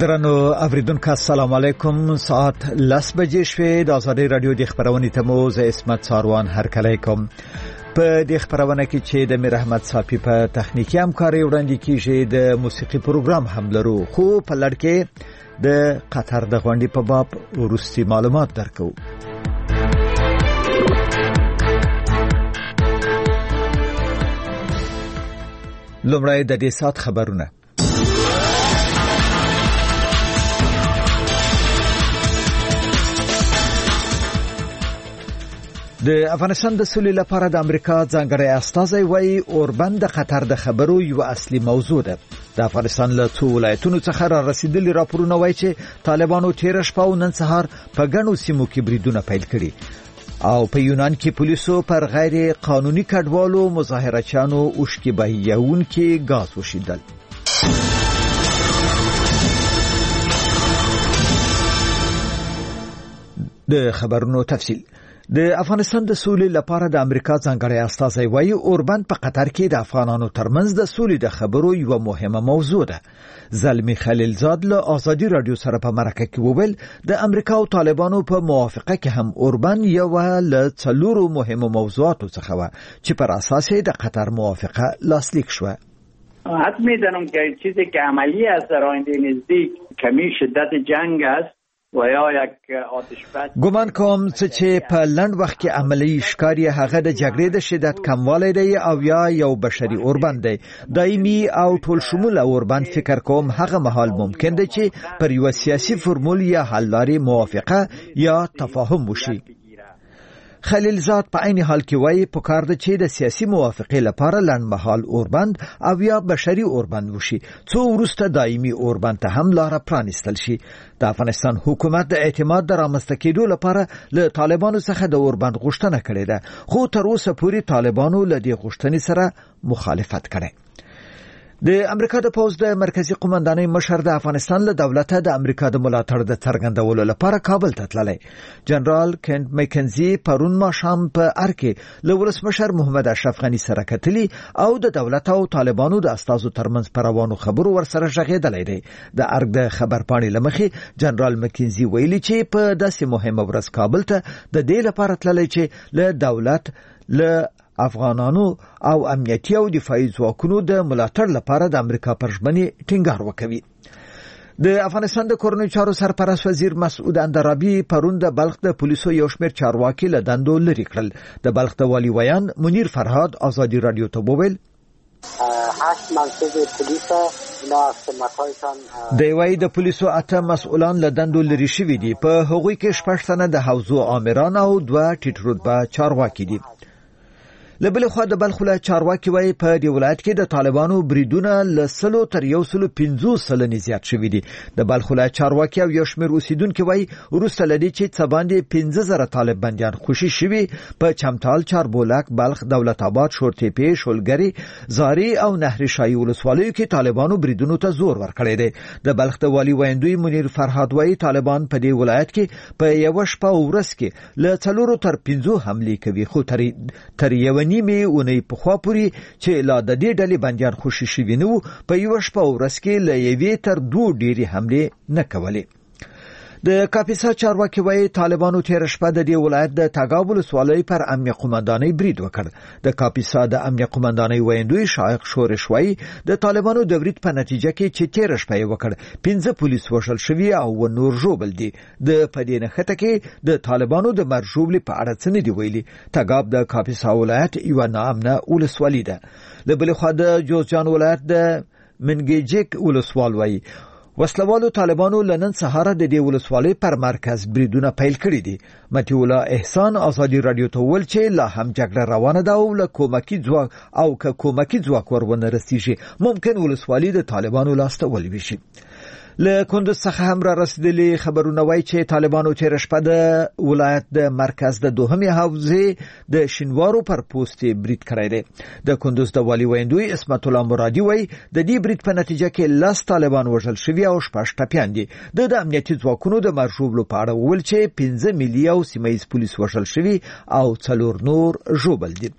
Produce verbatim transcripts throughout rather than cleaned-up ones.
درنو اوریدونکو السلام علیکم. ساعت لس بجې شوې. د آزادۍ رادیو د خبرونې تمو زه اسمت ساروان هرکلی کوم. په دې خبرونه کې چې د میر احمد صافي په تخنیکی همکاري وړاندې کیږي د موسیقي پروګرام هم لرو، خو په لړ کې د قطر د غونډې په باب وروستي معلومات درکو. لومړی د دې سات خبرونه. د افغانستان د سولې لپاره د امریکا ځانګړی استازی وايي اوربند د قطر د خبرو یو اصلي موضوع ده. د افغانستان له څو ولایتونو څخه را رسیدلي راپورونه وايي چې طالبانو تیر شپه او نن سهار په ګڼو سیمو کې بریدونه پیل کړي او په یونان کې پولیسو پر غیر قانوني کډوالو مظاهرچیانو اوښکې بهیونکي غاز وشیندل. د خبرونو تفصیل. د افغانستان د سولې لپاره د امریکا ځانګړی استازی وايي اوربند په قطر کې د افغانانو ترمنځ د سولې د خبرو یو مهمه موضوع ده. زلمی خلیلزاد له آزادي رادیو سره په مرکه کې وویل د امریکا او طالبانو په موافقه کې هم اوربند یو له څلورو مهمو موضوعاتو څخه و چې پر اساس د قطر موافقه لاسلیک شوه. حد می‌دانم که چیزی که عملی است در آینده نزدیک کمی شدت جنگ است و یا یک آتش بس. ګومان کوم چې په لنډ وخت کې عملی ښکاری هغه د جګړې د شدت کموالی دی او یا یو بشري اوربند دی. دایمي او ټول شمول اوربند فکر کوم هغه مهال ممکن دی چې پر یو سیاسي فرمول یا حل لارې موافقه یا تفاهم وشي. خلیلزاد په عین حال کې وایي په کار ده چې د سیاسي موافقې لپاره لنډمهال اوربند او یا بشري اوربند وشي څو وروسته دایمي اوربند ته هم لاره پرانیستل شي. د افغانستان حکومت د اعتماد د رامنځته کېدو لپاره له طالبانو څخه د اوربند غوښتنه کړې ده، خو تر اوسه پورې طالبانو له دې غوښتنې سره مخالفت کړی. د امریکا د پوز د مرکزی قومندانۍ مشر د افغانستان له دولت د امریکا د ملاتړ د څرګندولو لپاره کابل ته تللی. جنرال کینټ میکنزي پرون ماښام په ارکه له ولسمشر محمد اشرف غني سره کتلی او د دولت او طالبانو د استازو ترمنځ پر روانو خبرو ورسره ژغېدلی دی. د ارګ د خبرپاڼې لمخې جنرال میکنزي ویلي چې په داسې مهمه ورځ کابل ته د دې لپاره تللی چې له دولت له افغانانو او امنیتي او دفاعي ځواکونو د ملاتړ لپاره د امریکا پر ژمنې ټینګار وکوي. د افغانستان د کورنیو چارو سرپرست وزیر مسعود اندرابي پرون د بلخ د پولیسو یو شمېر چارواکي له دندو لرې کړل. د بلخ د والي ویان منیر فرهاد آزادي رادیو ته وویل هشت منصب پولیس اینا خدمت‌هایشان د وی د پولیسو اته مسؤلان له دندو لرې شوي دي. په هغوی کې شپږ تنه د حوزو آمران او دوه ټیټ رتبه چارواکي دي. لبل خو د بلخ ولایت چارواکي وايي په دې ولایت کې د طالبانو بریدونه له سلو تر یو سلو پنځوس سلنې زیات شوي دي. د بلخ ولایت چارواکي او یو شمېر اوسیدونکي وايي وروسته له دې چې څه باندې پنځه زره طالب بندیان خوشي شوي په چمتال، چاربولک، بلخ، دولت آباد، شورتېپې، شولګرې، زاري او نهر شاهي ولسوالیو کې طالبانو بریدونو ته زور ورکړی دی. د بلخ د والي ویندوی منیر فرهاد وايي طالبان په دې ولایت کې په یو شپه او ورځ کې له څلورو تر پنځو حملې کوي، خو تر تر یو نیمه اونۍ په خوا پورې چې لا د دې ډلې بندیان خوشي شوي نه وو په یوه شپه او ورځ کې له یوې تر دوو ډېرې حملې نه کولې. د کاپیسا چارواکي وايي طالبانو تیر شپه د دې ولایت د تګاب ولسوالۍ پر امنیه قومندانۍ برید وکړ. د کاپیسا د امنیه قومندانۍ ویندوی شایق شورش وايي د طالبانو د برید په نتیجه کې چې تیر شپه یې وکړ پنځه پولیس وژل شوي او نور ژوبل دي. د پدې نښته کې د طالبانو د مرګ ژوبلې په اړه څه نه دی ویلي. تګاب د کاپیسا ولایت یو ناامنه ولسوالي ده. له بلې خوا د جوزجان ولایت د منګیجک ولسوال وايي وسلوالو طالبانو لنن سهار د دې ولسوالۍ پر مرکز بریدونه پیل کړي دي. متي الله احسان آزادي رادیو ته ویل چې لا هم جګړه روانه ده او له کومکی ځواک او که کومکی ځواک ورونه رسیږي ممکن ولسوالۍ د طالبانو لاسته ولوي شي. له کندوز څخه هم را رسیدلي خبرونه وایي چې طالبانو تیر شپه د ولایت د مرکز د دوهمې حوزې د شینوارو پر پوسټ برید کړی دی. د کندوز د والي ویندوی اسمت الله مرادي وایي د دې برید په نتیجه کې لس طالبان وژل شوي او شپږ ټپیان دي. د امنیتي ځواکونو د مرګ ژوبلو په اړه وویل چې پنځه ملي او سیمه ییز پولیس وژل شوي او څلور نور ژوبل دي.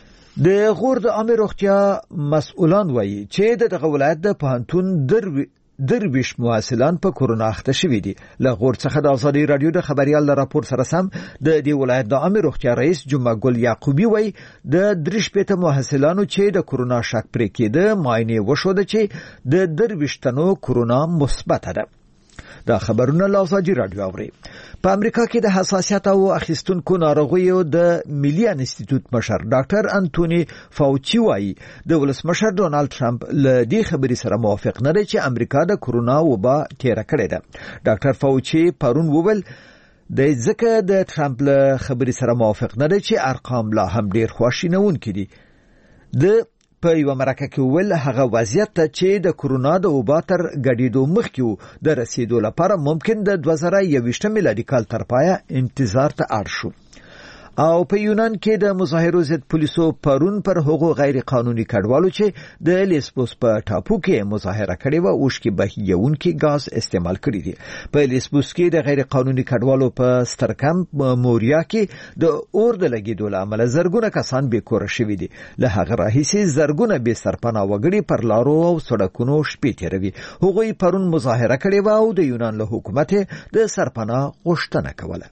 د غور د عامه روغتیا مسؤلان وایي چې د دغه ولایت د پوهنتون در درویش محصلان په کورونا اخته شوي دي. له غور څخه د ازادي رادیو د خبريال راپور سره سم د دې ولایت د عامه روغتیا رئیس جمعه ګل یعقوبی وای د دریش پته محصلانو چې د کورونا شک پرې کېده معاینه وشوده چې د درویش تنو کورونا مثبت ده. دا خبرونه له ازادي رادیو اوري. په امریکا کې د حساسیت او اخیستونکو ناروغیو د ملي انسټیټیوټ مشر ډاکټر انټونی فاوچی وایي د ولسمشر ډونالد ټرمپ له دې خبرې سره موافق نه دی چې امریکا د کورونا وبا تیر کړې ده. ډاکټر فاوچی پرون وویل د ځکه د ټرمپ له خبرې سره موافق نه دی چې ارقام لا هم ډیر خواشینونکي دي. د په یو مرکه کې ویل هغه وضعیت ته چې د کورونا د وبا تر ګډېدو مخکې د رسیدو لپاره ممکن د دوه زره یوویشت میلادي کال تر پایه انتظار ته اړ شو. او په یونان کې د مظاهرو ضد پولیسو پرون پر هغو غیر قانوني کډوالو چې د لیسبوس په ټاپو کې مظاهره کړې و اوښکې بهیونکي غاز استعمال کړی دي. په لیسبوس کې د غیر قانوني کډوالو په سترکمپ موریا کې د اور د لګیدو لامل زرګونه کسان بې کور شوي دي. له هغه راهیسې زرګونه بې سرپناه وګړي پر لارو او سړکونو شپې تیروي. هغوی پرون مظاهره کړې و او د یونان له حکومت د سرپناه غوښتنه کوله.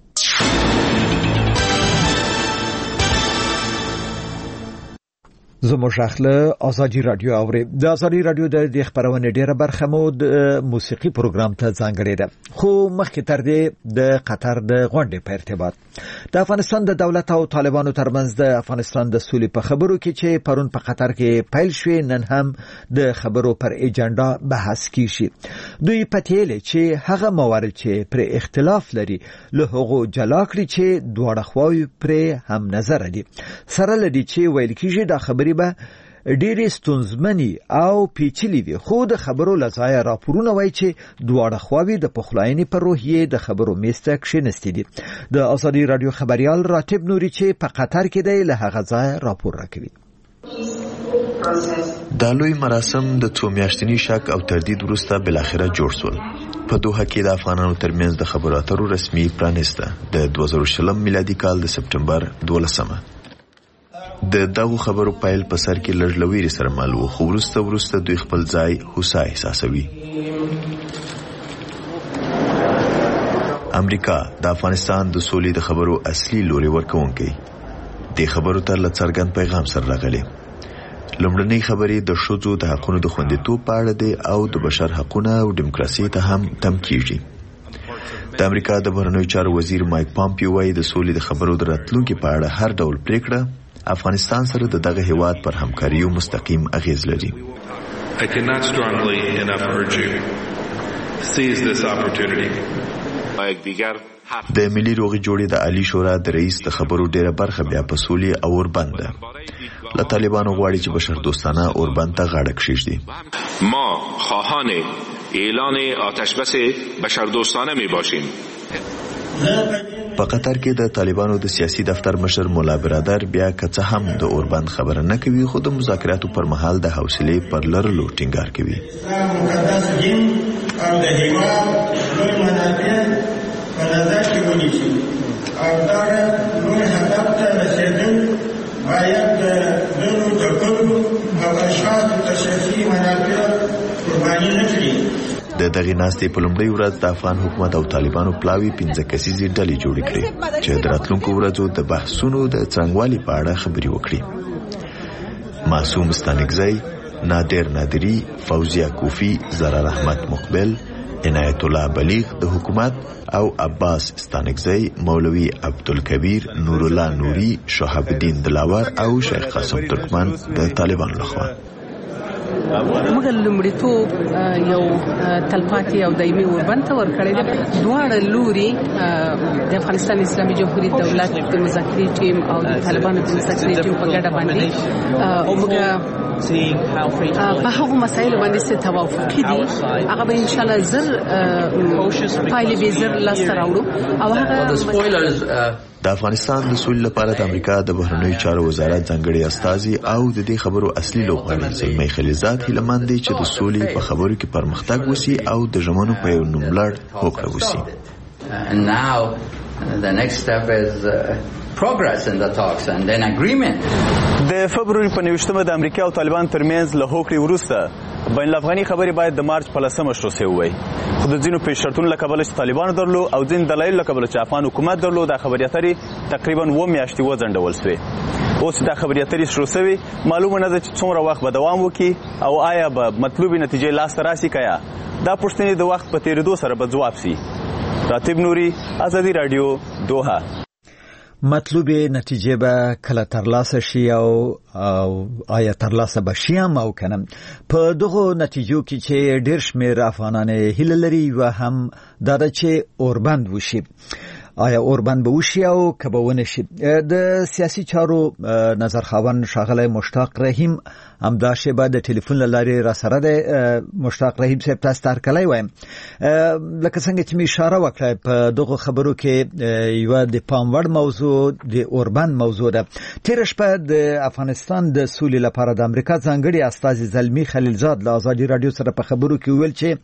زموږ اخله ازادي رادیو اوري. د ازادي رادیو د خبرونه ډیره برخه مو د موسیقي پروګرام ته ځانګړې ده. خو مخکې تر دې د قطر د غونډې په ارتباط د افغانستان د دولت او طالبانو ترمنځ د افغانستان د سولې په خبرو کې چې پرون په قطر کې پیل شوې نن هم د خبرو پر ایجنډا بحث کیږي. دوی پتیل چې هغه موارد چې پر اختلاف لري له هغو جلا کړي چې دواړه خواوې پر هم نظر دي. سره لدی چې ویل کیږي د خبرې به ډېرې ستونزمنې او پیچلې وي. خو د خبرو لځایه راپورونه وایي چې دواړه خواوې د پخلاینې پر روحیې د خبرو میز ته کښېنستې دي. د ازادي رادیو خبريال راتب نوري چې په قطر کې دی له هغه ځایه راپور راکوي. د لوی مراسم د څو میاشتني شک او تردید وروسته بلاخره جوړ شول. په دوحه کې د افغانانو ترمنځ د خبرو اترو رسمي پرانیسته د دوه زره شلم میلادي کال د سپټمبر دولسمه. د دغه خبرو پایل په سر کې لړلوي سره مال وو. خو وروسته وروسته دوی خپل ځای هوسا احساسوي. امریکا د افغانستان د سولې د خبرو اصلي لوري ورکوونکی د خبرو تر لڅرګند پیغام سره راغلي. لومړنۍ خبرې د شذو د حقوقو د خوندیتوب په اړه دي او د بشر حقوقو او دیموکراسي ته هم تم کیږي. د امریکا د بهرنیو چارو وزیر مایک پامپیو وايي د سولې د خبرو د راتلونکو په اړه هر ډول پریکړه افغانستان سره د دغه هیواد پر همکاریو مستقیم اغیز لري. I cannot strongly enough urge you seize this opportunity. د ملي روغې جوړې د عالی شورا د رئیس د خبرو ډیره برخه بیا په سولې او اوربند ده. له طالبانو غواړي چې بشر دوستانه اوربند ته غاړه کښیږدي. ما خواهان اعلان آتش بس بشر دوستانه می باشیم. په قطر کې د طالبانو د سیاسي دفتر مشر مولا برادر بیا که څه هم د اوربند خبره نه کوي خو د مذاکراتو پر مهال د حوصلې پر لرلو ټینګار کوي. مقدس دین او د هیواد لوی منابع په نظر کې ونیسي او دغه لوی هدف ته رسېدل باید د نورو د کلو او اشخاصو تشخیصي منابع قرباني نه کړي. د دغه ناستې په لومړۍ ورځ د افغان حکومت او طالبانو پلاوي پنځه کسیزې ډلې جوړې کړې چې د راتلونکو ورځو د بحثونو د څرنګوالي په اړه خبرې وکړي. معصوم ستانکزی، نادر نادری، فوزیه کوفی، زرار احمد مقبل، عنایت الله بلیغ د حکومت او عباس ستانکزی، مولوی عبدالکبیر، نور الله نوری، شهاب الدین دلاور او شیخ قاسم ترکمن د طالبانو لخوا. موږ لومړیتوب یو تلپاتې او دایمي اوربند ته ورکړی دی. دواړه لوري د افغانستان اسلامي جمهوریت دولت د مذاکرې ټیم او د طالبانو د مذاکرې ټیم په ګډه باندې موږ په هغو مسایلو باندې څه توافقي دي هغه به انشاءالله زر پایلې به زر لاسته راوړو. او هغه د افغانستان د سولې لپاره د امریکا د بهرنیو چارو وزارت ځانګړي استازي او د دې خبرو اصلي لوبغاړي زلمی خلیزات هیلمن دي چې د سولې په خبرو کې پرمختګ وسی او د ژمنو په یو نوملړ هوکړه وسی. The next step is uh, progress in the talks and then agreement. د فبرवरी په نوښتمه د امریکا او طالبان ترمنځ له هوکړې وروسته بین الافغاني خبرې باید د مارچ په لسمه شروع شوې وای، خو د ځینو پیش شرطونو له کبله چې طالبانو درلو او ځینو دلایلو له کبله چې افغان حکومت درلو دا خبرې اترې تقریبا اووه میاشتې وځنډول شوې. اوس دا خبرې اترې شروع شوې، معلومه نه ده چې څومره وخت به دوام وکړي او آیا به مطلوبې نتیجې لاسته راسي که یا دا پوښتنې د وخت په تېرېدو سره به ځواب شي. راتب نوري، ازادي راډیو، دوحه. مطلوبې نتیجې به کله ترلاسه شي او او آیا ترلاسه به شي هم او کنه. په دغو نتیجو کې چې ډېر شمېر افغانان هیله لري و هم دا ده چې اوربند وشي. آیا اوربند به وشي او که به ونه شي؟ د سیاسي چارو نظرخواهان ښاغلی مشتاق رحیم همدا شیبه د ټلیفون له لارې را سره دی. مشتاق رحیم صاحب تاسو ته هرکلی وایم. لکه څنګه چې مې اشاره وکړه په دغو خبرو کې یوه د پام وړ موضوع د اوربند موضوع ده. تېره شپه د افغانستان د سولې لپاره د امریکا ځانګړي استازي زلمي خلیلزاد له ازادي راډیو سره په خبرو کې وویل چې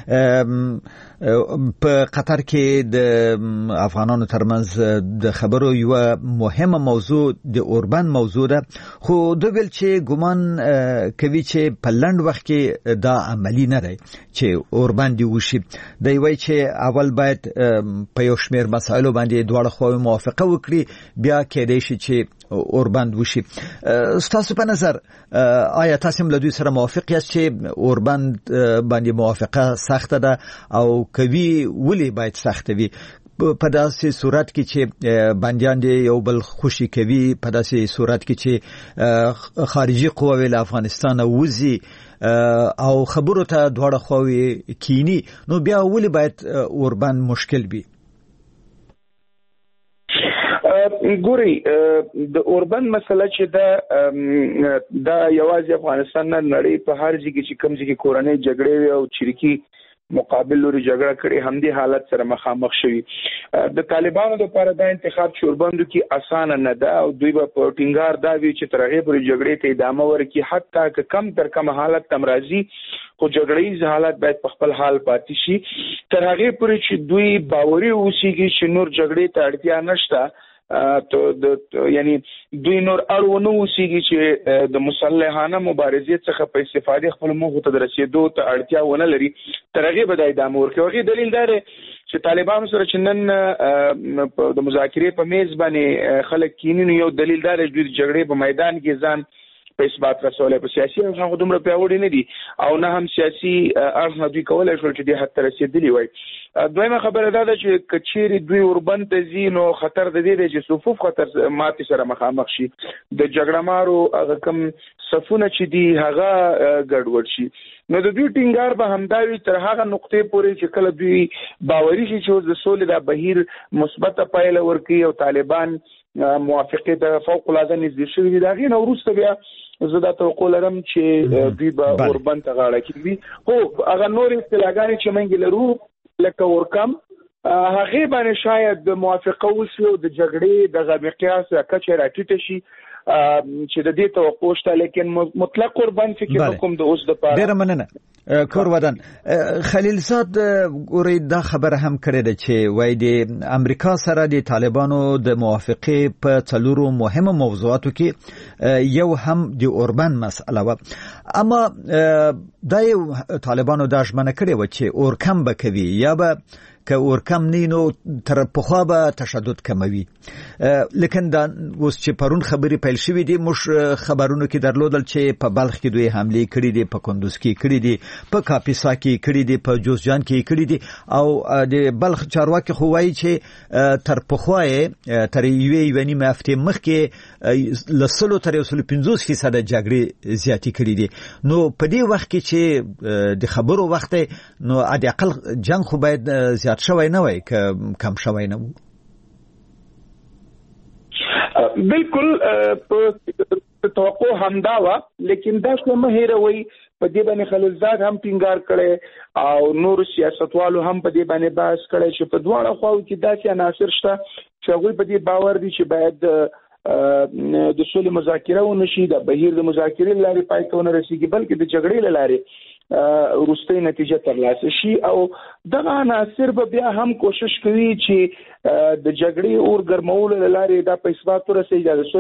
په قطر کې د افغانانو ترمنځ د خبرو یوه مهمه موضوع د اوربند موضوع ده، خو دوی ویل چې ګمان کوي چې په لنډ وخت کې دا عملی نه دی چې اوربند وشي. دی وایي چې اول باید په یو شمېر مسایلو باندې دواړه خواوې موافقه وکړي، بیا کېدای شي چې اوربند وشي. ستاسو په نظر آیا تاسو هم له دوی سره موافق یاست چې اوربند باندې موافقه سخته ده او کوي ولې باید سخته وي؟ په داسې صورت کې چې بندیان دي یو بل خوشي کوي، په داسې صورت کې چې خارجي قواوې له افغانستان وځي او خبرو ته دواړه خواوې کینی، نو بیا ولې باید اوربند مشکل وي؟ ګوري د اوربند مسله چې دا دا یوازې افغانستان نه نړۍ په هر ځای کې چې کوم ځای کې کورنۍ جګړې او چریکي مقابل لوري جګړه کړي همدې حالت سره مخامخ شوي. د طالبانو لپاره دا انتخاب چې اوربندو کې اسانه نه ده او دوی به په ټینګار دا وی چې تر هغې پورې جګړې ته ادامه ورکړي، حتی که کم تر کم حالت تم راځي خو جګړیز حالت باید په خپل حال پاتې شي، تر هغې پورې چې دوی باوري اوسېږي چې نور جګړې ته اړتیا نشته. ته د یعنی دوی نور اړونه اوسېږي چې د مسلحانه مبارزې څخه په استفادې خپل موخو ته د رسېدو ته اړتیا ونه لري، تر هغې به دا ادامه ورکوي. هغې دلیل دا دی چې طالبانو سره چې نن د مذاکرې په میز باندې خلک کیني، نو یو دلیل دا دی چې دوی د جګړې په میدان کې ځان په اثبات رسولی، په سیاسي اړخ خو دومره پیاوړي نه دي او نه هم سیاسي اړخ نه دوی کولی شول چې دې حد ته رسېدلي وای. دویمه خبره دا ده چې که چیرې دوی اوربند ته ځي نو خطر د دې دی چې صفوف خطر ماتې سره مخامخ شي، د جګړه مارو هغه کوم صفونه چې دي هغه ګډوډ شي. نو د دوی ټینګار به همدا وي تر هغه نقطې پورې چې کله دوی باوري شي چې د سولې دا بهیر مثبته پایله ورکوي او طالبان موافقې ته فوق العاده نږدې شوي دي، د هغې نه وروسته بیا زه دا توقع لرم چې دوی به اوربند ته غاړه کېږدي. خو هغه نورې اصطلاحګانې چې موږ لرو لکه اورکم هغې باندې شاید موافقه وشي او د جګړې دغه مقیاس کچه راټیټه شي چې د دې توقع شته، لیکن مطلق اوربند فکر کوم د اوس دپاره. ډېره مننه کور ودان. خلیلزاد ګورئ دا خبره هم کړې ده چې وایي د امریکا سره د طالبانو د موافقې په څلورو مهمو موضوعاتو کې یو هم د اوربند مسئله وه، اما دا یو طالبانو دا ژمنه کړې وه چې اورکم به کوي یا به که اورکم نه نو تر پخوا به تشدد کموي. لیکن دا اوس چې پرون خبرې پیل شوې دي، موږ خبرونو کې درلودل چې په بلخ کې دوی حملې کړي دي، په کندوز کې کړي دي، په کاپیسا کې کړي دي، په جوزجان کې کړي دي او د بلخ چارواکي خو وایي چې تر پخوا یې تر یوې یوې نیمې هفتې مخکې له سلو تر یو سلو پنځوس فیصده جګړې زیاتې کړي دي. نو په دې وخت کې چې د خبرو وخت نو حداقل جنګ خو باید زیات شوی نه وای که کم شوی نه وو. بالکل په توقع همدا وه، لیکن دا څه مه هېروئ په دې باندې خلیلزاد هم ټینګار کړی او نورو سیاستوالو هم په دې باندې بحث کړی چې په دواړه خواو کې داسې عناصر شته چې هغوی په دې باور دي چې باید د سولې مذاکره ونشي، د بهیر د مذاکرې له لارې پای ته ونه رسېږي، بلکې د جګړې له لارې وروستۍ نتیجه ترلاسه شي. او دغه عناصر به بیا هم کوشش کوي چې د جګړې اور ګرمولو له لارې دا په اثبات ورسېږي